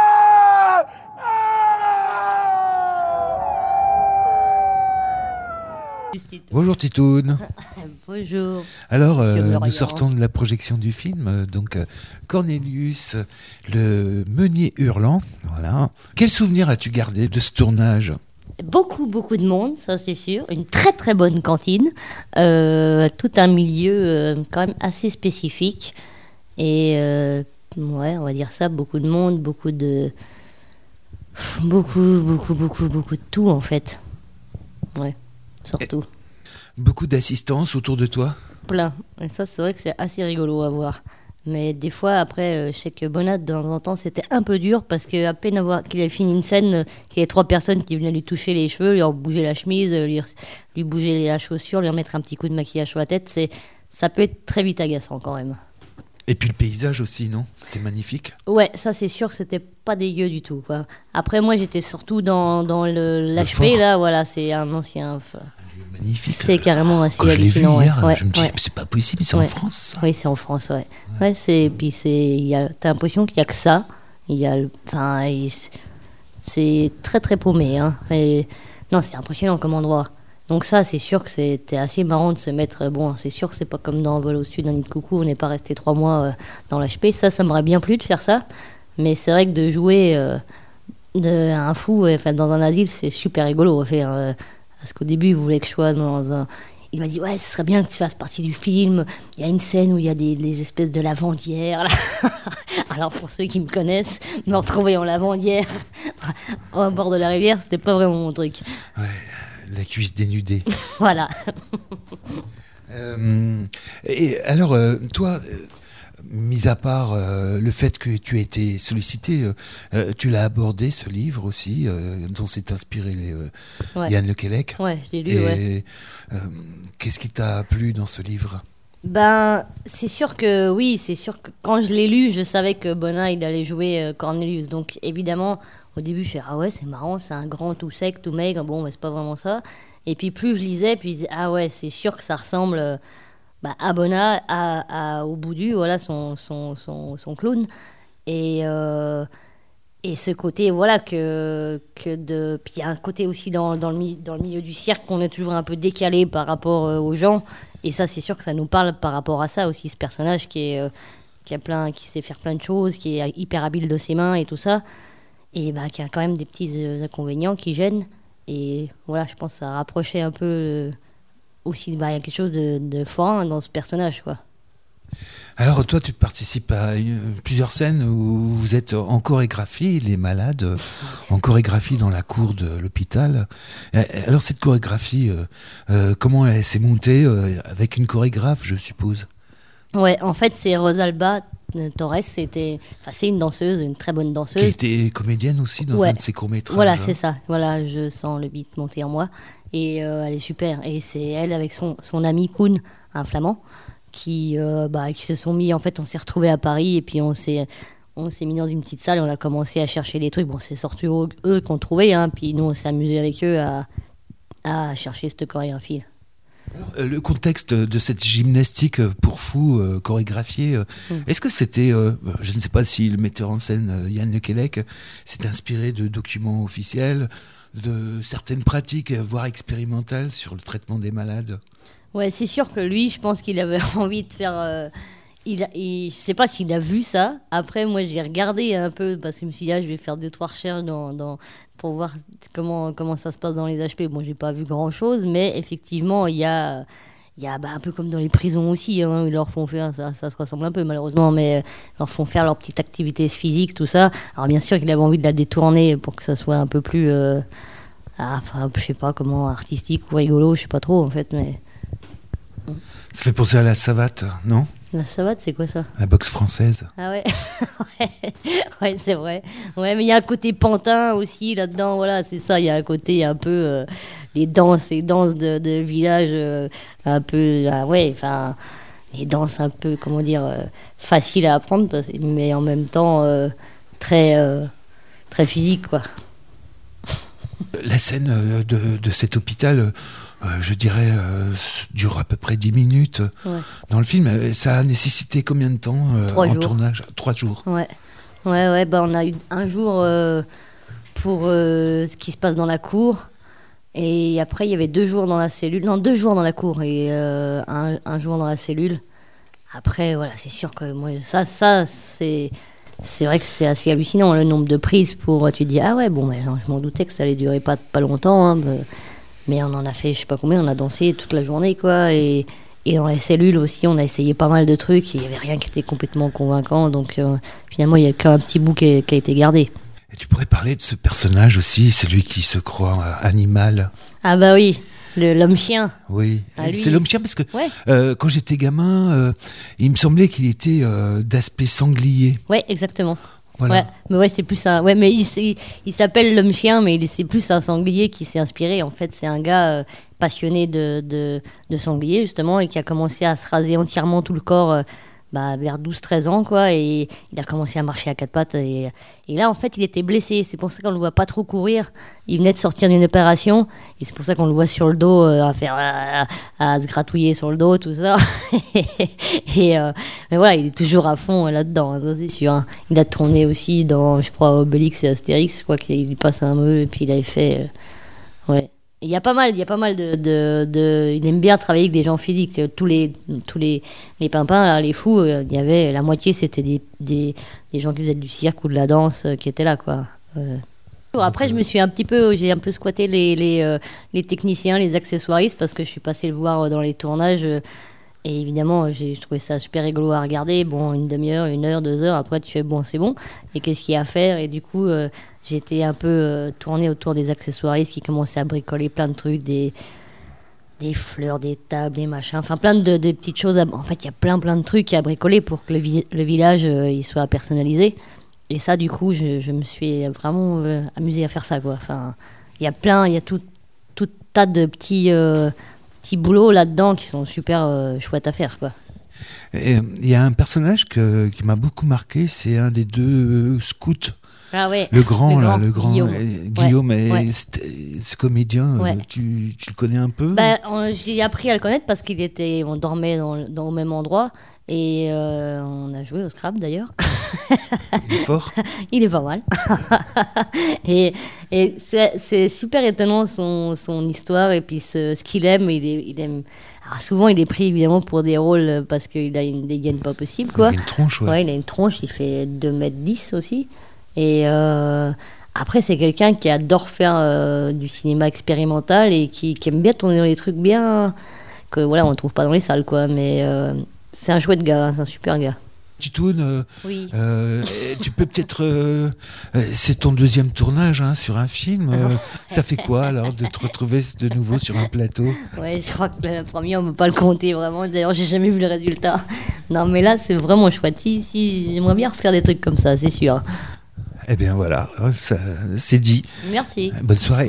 Bonjour Titoune. Bonjour. Alors, euh, nous sortons de la projection du film, euh, donc euh, Cornelius, le meunier hurlant. Voilà. Quel souvenir as-tu gardé de ce tournage ? Beaucoup, beaucoup de monde, ça c'est sûr. Une très très bonne cantine. Euh, tout un milieu euh, quand même assez spécifique. Et euh, ouais, on va dire ça, beaucoup de monde, beaucoup de... Beaucoup, beaucoup, beaucoup, beaucoup de tout en fait. Ouais. Surtout. Beaucoup d'assistance autour de toi ? Plein. Et ça, c'est vrai que c'est assez rigolo à voir. Mais des fois, après, euh, je sais que Bonnat, de temps en temps, c'était un peu dur parce qu'à peine avoir, qu'il avait fini une scène, euh, qu'il y avait trois personnes qui venaient lui toucher les cheveux, lui bouger la chemise, euh, lui, lui bouger la chaussure, lui remettre un petit coup de maquillage sur la tête. C'est, ça peut être très vite agaçant quand même. Et puis le paysage aussi, non ? C'était magnifique. Ouais, ça c'est sûr que c'était pas dégueu du tout, quoi. Après, moi, j'étais surtout dans, dans le, l'H P, là, voilà, c'est un ancien... Magnifique. C'est carrément assez Quand hallucinant. Je l'ai vu hier, ouais. je me dis, ouais. c'est pas possible, c'est ouais. en France. Ça. Oui, c'est en France, ouais. ouais. ouais c'est, puis c'est, y a, t'as l'impression qu'il y a que ça. Il y a, enfin, c'est très très paumé. Hein. Et, non, c'est impressionnant comme endroit. Donc ça, c'est sûr que c'était assez marrant de se mettre. Bon, c'est sûr que c'est pas comme dans Vol au Sud, un nid de coucou. On n'est pas resté trois mois euh, dans l'H P. Ça, ça m'aurait bien plu de faire ça. Mais c'est vrai que de jouer euh, de, un fou, enfin, dans un asile, c'est super rigolo à faire. Euh, Parce qu'au début, il voulait que je sois dans un... Il m'a dit, ouais, ce serait bien que tu fasses partie du film. Il y a une scène où il y a des, des espèces de lavandières. Là. Alors, pour ceux qui me connaissent, me retrouver en lavandière au bord de la rivière, c'était pas vraiment mon truc. Ouais, la cuisse dénudée. Voilà. euh, et alors, euh, toi... Euh... Mis à part euh, le fait que tu as été sollicité, euh, euh, tu l'as abordé ce livre aussi, euh, dont s'est inspiré euh, ouais. Yann Lequelec. Ouais, je l'ai lu, Et, ouais. Euh, qu'est-ce qui t'a plu dans ce livre ? Ben, c'est sûr que oui, c'est sûr que quand je l'ai lu, je savais que Bonnat il allait jouer euh, Cornelius. Donc évidemment, au début, je fais ah ouais, c'est marrant, c'est un grand tout sec, tout maigre. Bon, mais c'est pas vraiment ça. Et puis plus je lisais, puis je disais ah ouais, c'est sûr que ça ressemble. Euh, Bah, à Bonnat, à, à, au Boudu, voilà, son, son, son, son clown. Et, euh, et ce côté, voilà, que, que de... Puis il y a un côté aussi dans, dans, le, dans le milieu du cirque qu'on est toujours un peu décalé par rapport euh, aux gens. Et ça, c'est sûr que ça nous parle par rapport à ça aussi, ce personnage qui, est, euh, qui, a plein, qui sait faire plein de choses, qui est hyper habile de ses mains et tout ça. Et bah, qui a quand même des petits euh, inconvénients qui gênent. Et voilà, je pense que ça a rapproché un peu... Euh, aussi, bah, il y a quelque chose de, de forain dans ce personnage, quoi. Alors, toi, tu participes à une, plusieurs scènes où vous êtes en chorégraphie, les malades, en chorégraphie dans la cour de l'hôpital. Alors, cette chorégraphie, euh, euh, comment elle s'est montée euh, avec une chorégraphe, je suppose ? Ouais, en fait, c'est Rosalba Torres, c'était, enfin, c'est une danseuse, une très bonne danseuse. Qui était comédienne aussi dans ouais. un de ses courts-métrages. Voilà, hein. c'est ça. Voilà, je sens le beat monter en moi. Et euh, elle est super. Et c'est elle avec son, son ami Koen, un flamand, qui, euh, bah, qui se sont mis... En fait, on s'est retrouvés à Paris et puis on s'est, on s'est mis dans une petite salle et on a commencé à chercher des trucs. Bon, c'est sorti eux, eux qu'on trouvait, hein, puis nous, on s'est amusés avec eux à, à chercher cette chorégraphie. Alors, le contexte de cette gymnastique pour fous euh, chorégraphiée, euh, mm. est-ce que c'était, euh, je ne sais pas si le metteur en scène euh, Yann Lequelec s'est inspiré de documents officiels, de certaines pratiques, voire expérimentales sur le traitement des malades ? Ouais, c'est sûr que lui, je pense qu'il avait envie de faire... Euh, il, il, je sais pas s'il a vu ça. Après, moi, j'ai regardé un peu, parce que je me suis dit, ah, je vais faire deux, trois recherches dans, dans, pour voir comment, comment ça se passe dans les H P. Bon, j'ai pas vu grand-chose, mais effectivement, il y a... Il y a bah, un peu comme dans les prisons aussi, hein, ils leur font faire, ça, ça se ressemble un peu malheureusement, mais euh, ils leur font faire leur petite activité physique, tout ça. Alors bien sûr qu'il avait envie de la détourner pour que ça soit un peu plus, euh, ah, enfin, je sais pas comment, artistique ou rigolo, je sais pas trop en fait, mais... Ça fait penser à la savate, non ? La savate, c'est quoi ça ? La boxe française. Ah ouais, ouais, ouais, c'est vrai. Ouais, mais il y a un côté pantin aussi là-dedans, voilà, c'est ça, il y a un côté un peu... Euh, les danses, les danses de, de village euh, un peu, ah ouais, enfin, les danses un peu, comment dire, euh, faciles à apprendre, parce, mais en même temps euh, très, euh, très physique, quoi. La scène de, de cet hôpital, euh, je dirais, euh, dure à peu près dix minutes ouais. dans le film. Ça a nécessité combien de temps euh, Trois en jours. tournage ? Trois jours. Ouais, ouais, ouais. Bah on a eu un jour euh, pour euh, ce qui se passe dans la cour. Et après, il y avait deux jours dans la cellule. Non, deux jours dans la cour et euh, un, un jour dans la cellule. Après, voilà, c'est sûr que moi, ça, ça c'est, c'est vrai que c'est assez hallucinant, le nombre de prises pour... Tu te dis, ah ouais, bon, mais je m'en doutais que ça allait durer pas, pas longtemps. Hein, mais on en a fait, je sais pas combien, on a dansé toute la journée, quoi. Et, et dans les cellules aussi, on a essayé pas mal de trucs. Il n'y avait rien qui était complètement convaincant. Donc, euh, finalement, il n'y a qu'un petit bout qui a, qui a été gardé. Et tu pourrais parler de ce personnage aussi, celui qui se croit animal. Ah bah oui, Le, l'homme chien. Oui, Ah, lui. c'est l'homme chien parce que Ouais. euh, quand j'étais gamin, euh, il me semblait qu'il était euh, d'aspect sanglier. Ouais, exactement. Voilà. Ouais, mais ouais, c'est plus un. Ouais, mais il, il, il s'appelle l'homme chien, mais il, c'est plus un sanglier qui s'est inspiré. En fait, c'est un gars euh, passionné de, de, de sanglier justement et qui a commencé à se raser entièrement tout le corps. Euh, Bah, vers douze treize ans, quoi, et il a commencé à marcher à quatre pattes. Et, et là, en fait, il était blessé. C'est pour ça qu'on ne le voit pas trop courir. Il venait de sortir d'une opération, et c'est pour ça qu'on le voit sur le dos, euh, à faire, à, à se gratouiller sur le dos, tout ça. et euh, mais voilà, il est toujours à fond euh, là-dedans, hein, ça c'est sûr. Hein. Il a tourné aussi dans, je crois, Obélix et Astérix, je crois qu'il lui passe un peu, et puis il avait fait, euh, ouais. Il y a pas mal, il y a pas mal de, de, de... Il aime bien travailler avec des gens physiques. Tous les, tous les, les pimpins, là, les fous, il y avait la moitié, c'était des, des, des gens qui faisaient du cirque ou de la danse euh, qui étaient là, quoi. Euh... Après, je me suis un petit peu, j'ai un peu squatté les, les, euh, les techniciens, les accessoiristes, parce que je suis passée le voir dans les tournages. Euh, et évidemment, j'ai, je trouvais ça super rigolo à regarder. Bon, une demi-heure, une heure, deux heures. Après, tu fais bon, c'est bon. Et qu'est-ce qu'il y a à faire ? Et du coup. Euh, J'étais un peu euh, tournée autour des accessoiristes qui commençaient à bricoler plein de trucs, des, des fleurs, des tables, des machins, enfin plein de, de petites choses. À... En fait, il y a plein plein de trucs à bricoler pour que le, vi- le village euh, il soit personnalisé. Et ça, du coup, je, je me suis vraiment euh, amusée à faire ça, quoi. Enfin, il y a plein, il y a tout, tout tas de petits, euh, petits boulots là-dedans qui sont super euh, chouettes à faire, quoi. Il y a un personnage que, qui m'a beaucoup marqué, c'est un des deux euh, scouts. Ah ouais. Le grand, le là, grand le grand Guillaume, euh, Guillaume ouais, et ouais. ce comédien, Ouais. euh, tu, tu le connais un peu? Bah, on- j'ai appris à le connaître parce qu'il était, on dormait dans, dans au même endroit et euh, on a joué au Scrabble d'ailleurs. Il est fort. Il est pas mal. et et c'est, c'est super étonnant son, son histoire et puis ce, ce qu'il aime. Il, est, il aime. Alors souvent, il est pris évidemment pour des rôles parce qu'il a une dégaine pas possible, quoi. Il a une tronche, ouais. Ouais, il a une tronche. Il fait deux mètres dix aussi. Et euh, après, c'est quelqu'un qui adore faire euh, du cinéma expérimental et qui, qui aime bien tourner dans les trucs bien que voilà, on ne trouve pas dans les salles, quoi. Mais euh, c'est un chouette gars, hein, c'est un super gars. Titoune, euh, Oui. euh, tu peux peut-être. euh, euh, c'est ton deuxième tournage hein, sur un film. euh, ça fait quoi alors de te retrouver de nouveau sur un plateau? Ouais, je crois que la première, on ne peut pas le compter vraiment. D'ailleurs, j'ai jamais vu le résultat. Non, mais là, c'est vraiment chouette. Si, si, j'aimerais bien refaire des trucs comme ça, c'est sûr. Eh bien voilà, ça, c'est dit. Merci. Bonne soirée.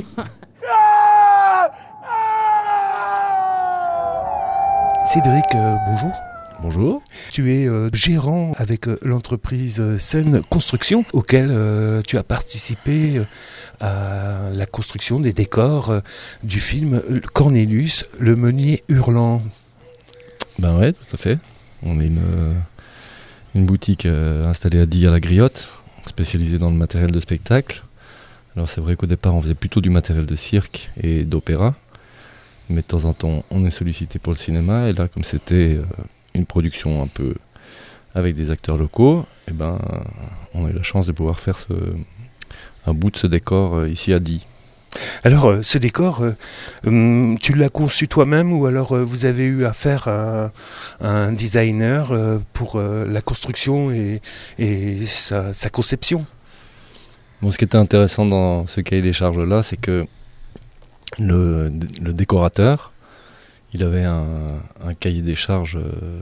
Cédric, euh, bonjour. Bonjour. Tu es euh, gérant avec euh, l'entreprise euh, Seine Construction, auquel euh, tu as participé euh, à la construction des décors euh, du film Cornelius, le meunier hurlant. Ben ouais, tout à fait. On est une, euh, une boutique euh, installée à Die à la Griotte, spécialisée dans le matériel de spectacle. Alors c'est vrai qu'au départ on faisait plutôt du matériel de cirque et d'opéra, mais de temps en temps on est sollicité pour le cinéma, et là comme c'était euh, une production un peu avec des acteurs locaux, et ben on a eu la chance de pouvoir faire ce, un bout de ce décor euh, ici à Die. Alors, euh, ce décor, euh, hum, tu l'as conçu toi-même ou alors euh, vous avez eu affaire à un designer euh, pour euh, la construction et, et sa, sa conception? Bon, ce qui était intéressant dans ce cahier des charges-là, c'est que le, le décorateur, il avait un, un cahier des charges euh,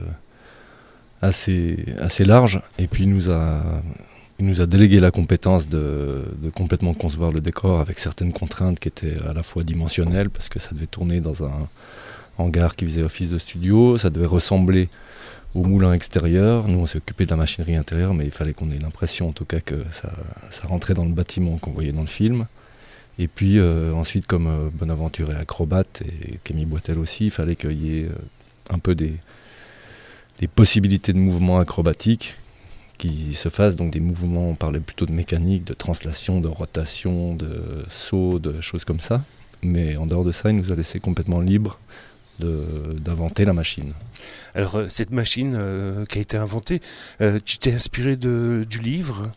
assez, assez large, et puis il nous a... Il nous a délégué la compétence de, de complètement concevoir le décor avec certaines contraintes qui étaient à la fois dimensionnelles, parce que ça devait tourner dans un hangar qui faisait office de studio, ça devait ressembler au moulin extérieur. Nous, on s'est occupé de la machinerie intérieure, mais il fallait qu'on ait l'impression, en tout cas, que ça, ça rentrait dans le bâtiment qu'on voyait dans le film. Et puis, euh, ensuite, comme euh, Bonaventure est acrobate, et Camille Boitel aussi, il fallait qu'il y ait euh, un peu des, des possibilités de mouvements acrobatiques qui se fassent, donc des mouvements, on parlait plutôt de mécanique, de translation, de rotation, de saut, de choses comme ça. Mais en dehors de ça, il nous a laissé complètement libre de, d'inventer la machine. Alors, euh, cette machine euh, qui a été inventée, euh, tu t'es inspiré de, du livre?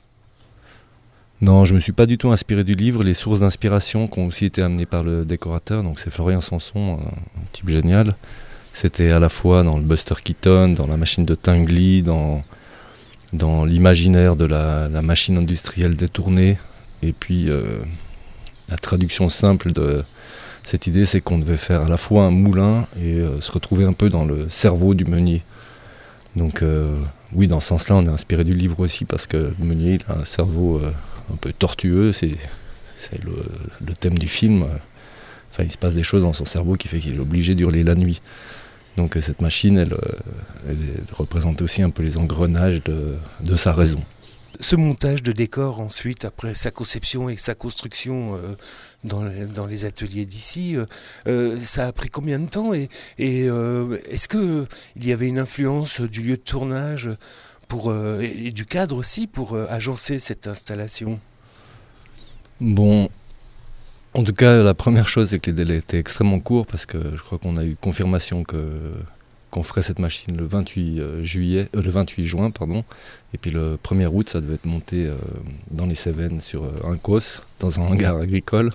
Non, je ne me suis pas du tout inspiré du livre. Les sources d'inspiration qui ont aussi été amenées par le décorateur, donc c'est Florian Sanson, un type génial. C'était à la fois dans le Buster Keaton, dans la machine de Tinguely, dans... dans l'imaginaire de la, la machine industrielle détournée, et puis euh, la traduction simple de Cette idée, c'est qu'on devait faire à la fois un moulin et euh, se retrouver un peu dans le cerveau du meunier. Donc euh, oui, dans ce sens-là, on est inspiré du livre aussi, parce que le meunier, il a un cerveau euh, un peu tortueux, c'est, c'est le, le thème du film. Enfin, il se passe des choses dans son cerveau qui fait qu'il est obligé d'hurler la nuit. Donc euh, cette machine, elle, elle, elle représente aussi un peu les engrenages de, de sa raison. Ce montage de décor ensuite, après sa conception et sa construction euh, dans, les, dans les ateliers d'ici, euh, euh, ça a pris combien de temps et, et euh, est-ce qu'il y avait une influence du lieu de tournage pour, euh, et du cadre aussi pour euh, agencer cette installation ? Bon, en tout cas, la première chose, c'est que les délais étaient extrêmement courts, parce que je crois qu'on a eu confirmation que... qu'on ferait cette machine le vingt-huit, juillet, euh, le vingt-huit juin, pardon. Et puis le premier août, ça devait être monté euh, dans les Cévennes sur euh, un cos, dans un hangar agricole.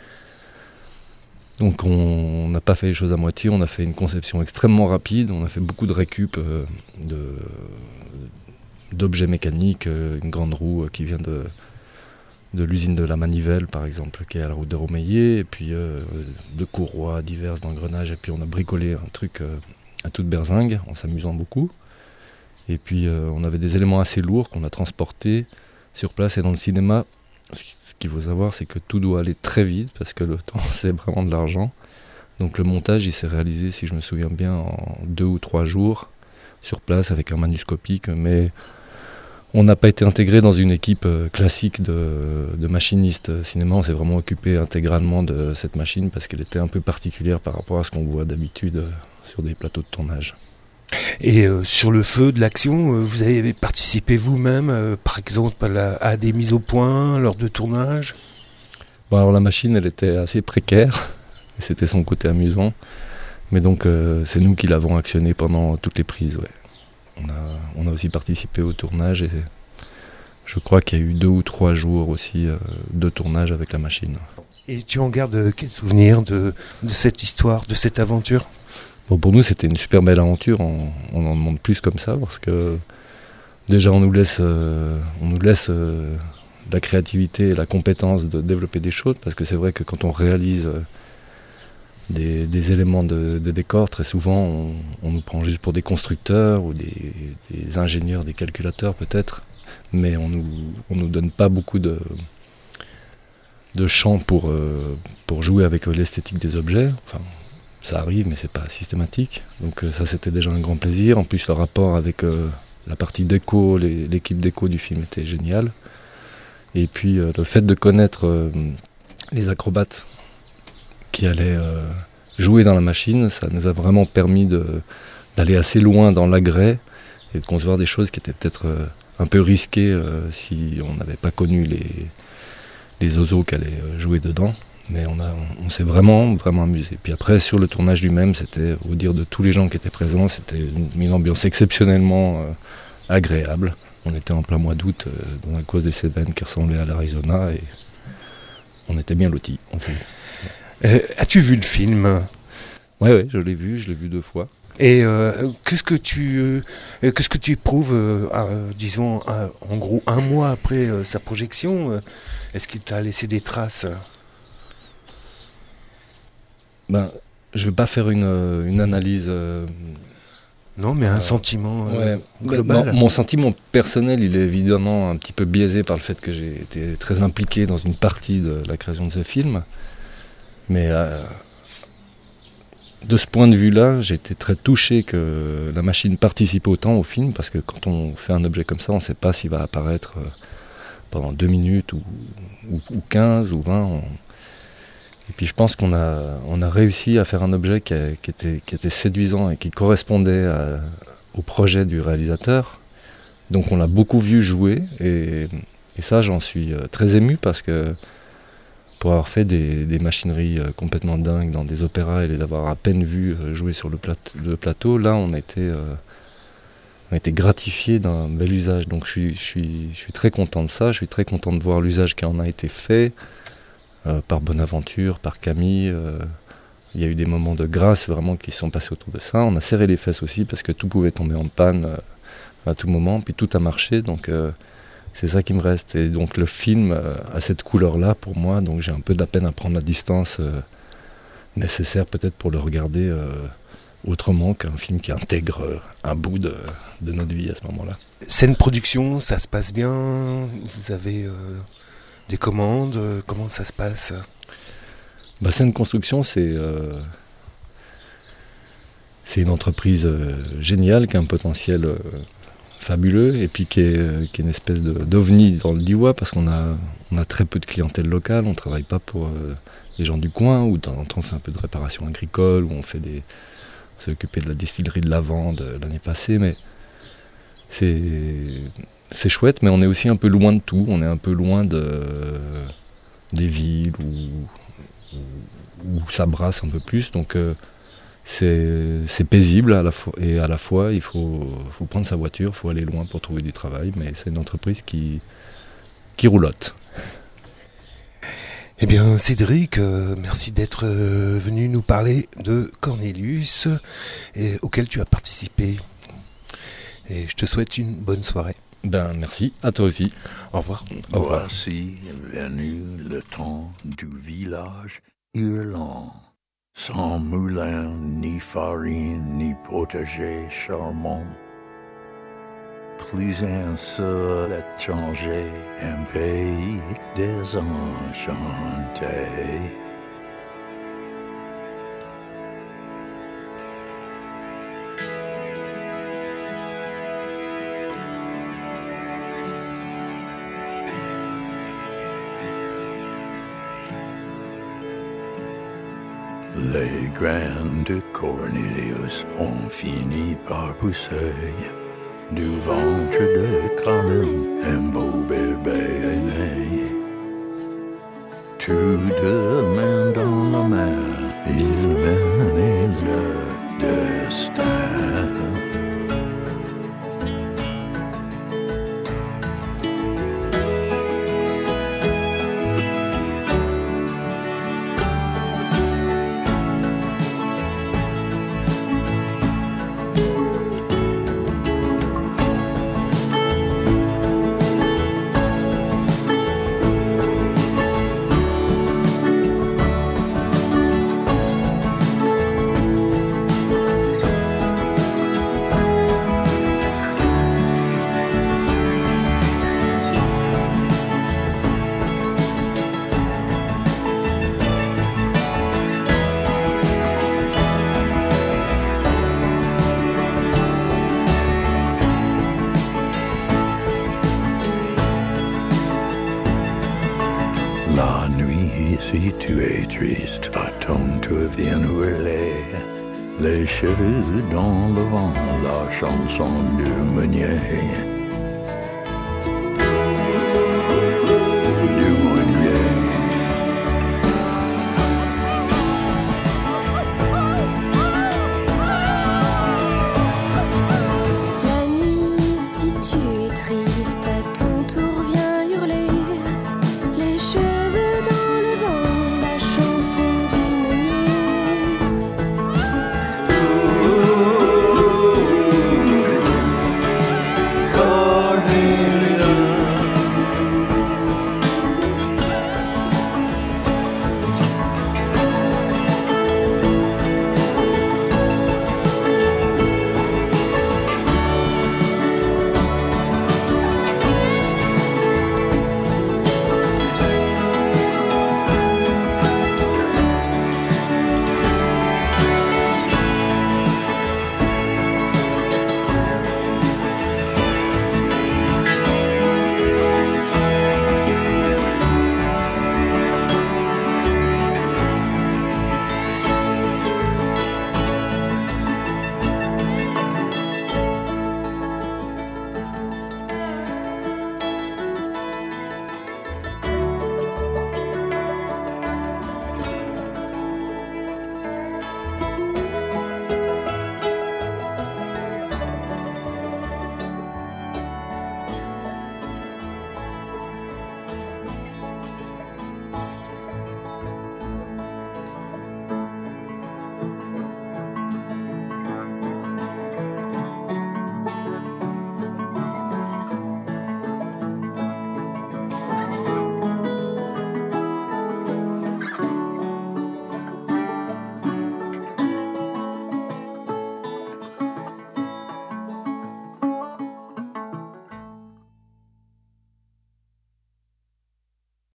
Donc on n'a pas fait les choses à moitié, on a fait une conception extrêmement rapide, on a fait beaucoup de récup euh, de, d'objets mécaniques, euh, une grande roue euh, qui vient de, de l'usine de la Manivelle, par exemple, qui est à la route de Romeillet, et puis euh, de courroies diverses d'engrenages, et puis on a bricolé un truc... Euh, à toute berzingue, en s'amusant beaucoup. Et puis euh, on avait des éléments assez lourds qu'on a transportés sur place. Et dans le cinéma, ce qu'il faut savoir, c'est que tout doit aller très vite, parce que le temps, c'est vraiment de l'argent. Donc le montage, il s'est réalisé, si je me souviens bien, en deux ou trois jours, sur place, avec un manuscopique. Mais on n'a pas été intégré dans une équipe euh, classique de, de machinistes cinéma. On s'est vraiment occupé intégralement de cette machine, parce qu'elle était un peu particulière par rapport à ce qu'on voit d'habitude euh, sur des plateaux de tournage. Et euh, sur le feu de l'action, euh, vous avez participé vous-même, euh, par exemple, à, la, à des mises au point lors de tournage ? Bon, alors la machine, elle était assez précaire, et c'était son côté amusant. Mais donc, euh, c'est nous qui l'avons actionnée pendant toutes les prises, ouais. On a, on a aussi participé au tournage, et je crois qu'il y a eu deux ou trois jours aussi euh, de tournage avec la machine. Et tu en gardes quel souvenir de, de cette histoire, de cette aventure ? Bon, pour nous, c'était une super belle aventure. On, on en demande plus comme ça, parce que déjà, on nous laisse, euh, on nous laisse euh, la créativité et la compétence de développer des choses, parce que c'est vrai que quand on réalise euh, des, des éléments de, de décor, très souvent, on, on nous prend juste pour des constructeurs ou des, des ingénieurs, des calculateurs peut-être, mais on nous, on nous donne pas beaucoup de, de champ pour, euh, pour jouer avec l'esthétique des objets. Enfin, ça arrive, mais c'est pas systématique. Donc euh, ça, c'était déjà un grand plaisir. En plus, le rapport avec euh, la partie déco, les, l'équipe déco du film était génial. Et puis euh, le fait de connaître euh, les acrobates qui allaient euh, jouer dans la machine, ça nous a vraiment permis de, d'aller assez loin dans l'agrès et de concevoir des choses qui étaient peut-être euh, un peu risquées euh, si on n'avait pas connu les, les oiseaux qui allaient jouer dedans. Mais on, a, on s'est vraiment, vraiment amusé. Puis après, sur le tournage lui-même, c'était, au dire de tous les gens qui étaient présents, c'était une, une ambiance exceptionnellement euh, agréable. On était en plein mois d'août, euh, dans un cause des Cévennes qui ressemblait à l'Arizona, et on était bien lotis. Euh, as-tu vu le film ? Oui, ouais, je l'ai vu, je l'ai vu deux fois. Et euh, qu'est-ce que tu, euh, qu'est-ce que tu éprouves, euh, à, disons, à, en gros, un mois après euh, sa projection euh, est-ce qu'il t'a laissé des traces ? Ben, je ne vais pas faire une, une analyse... Euh, non, mais un euh, sentiment euh, ouais. global. Non, mon sentiment personnel, il est évidemment un petit peu biaisé par le fait que j'ai été très impliqué dans une partie de la création de ce film. Mais euh, de ce point de vue-là, j'ai été très touché que la machine participe autant au film, parce que quand on fait un objet comme ça, on ne sait pas s'il va apparaître pendant deux minutes ou, ou, ou quinze ou vingt. On... Et puis je pense qu'on a, on a réussi à faire un objet qui, a, qui, était, qui était séduisant et qui correspondait à, au projet du réalisateur. Donc on l'a beaucoup vu jouer, et, et ça, j'en suis très ému, parce que pour avoir fait des, des machineries complètement dingues dans des opéras et les avoir à peine vues jouer sur le, plate, le plateau, là on a été, euh, on a été gratifié d'un bel usage. Donc je suis, je, suis, je suis très content de ça, je suis très content de voir l'usage qui en a été fait. Euh, par Bonaventure, par Camille, euh, il y a eu des moments de grâce vraiment qui sont passés autour de ça. On a serré les fesses aussi, parce que tout pouvait tomber en panne euh, à tout moment, puis tout a marché, donc euh, c'est ça qui me reste. Et donc le film euh, a cette couleur-là pour moi, donc j'ai un peu de la peine à prendre la distance euh, nécessaire peut-être pour le regarder euh, autrement qu'un film qui intègre euh, un bout de, de notre vie à ce moment-là. Scène production, ça se passe bien? Vous avez euh, des commandes? Comment ça se passe? Bah, Scène construction, c'est, euh, c'est une entreprise euh, géniale qui a un potentiel euh, fabuleux et puis qui est, qui est une espèce de, d'ovni dans le Diois parce qu'on a, on a très peu de clientèle locale, on ne travaille pas pour euh, les gens du coin, ou de temps en temps on fait un peu de réparation agricole, ou on fait des, on s'est occupé de la distillerie de Lavande euh, l'année passée, mais c'est, c'est chouette, mais on est aussi un peu loin de tout, on est un peu loin de, euh, des villes où, où, où ça brasse un peu plus, donc euh, c'est, c'est paisible à la fois, et à la fois il faut, faut prendre sa voiture, il faut aller loin pour trouver du travail, mais c'est une entreprise qui, qui roulotte. Eh bien, Cédric, euh, merci d'être euh, venu nous parler de Cornelius, et, auquel tu as participé. Et je te souhaite une bonne soirée. Ben, merci, à toi aussi. Au revoir. Au revoir. Voici venu le temps du village hurlant, sans moulin, ni farine, ni potager charmant. Plus un seul étranger, un pays désenchanté. Les graines de Cornelius ont fini par pousser. Du ventre de Carmen, un beau bébé est né. Tous deux mains dans la main, ils mènent le destin. La nuit, si tu es triste, attends, tu viens hurler. Les cheveux dans le vent, la chanson du meunier.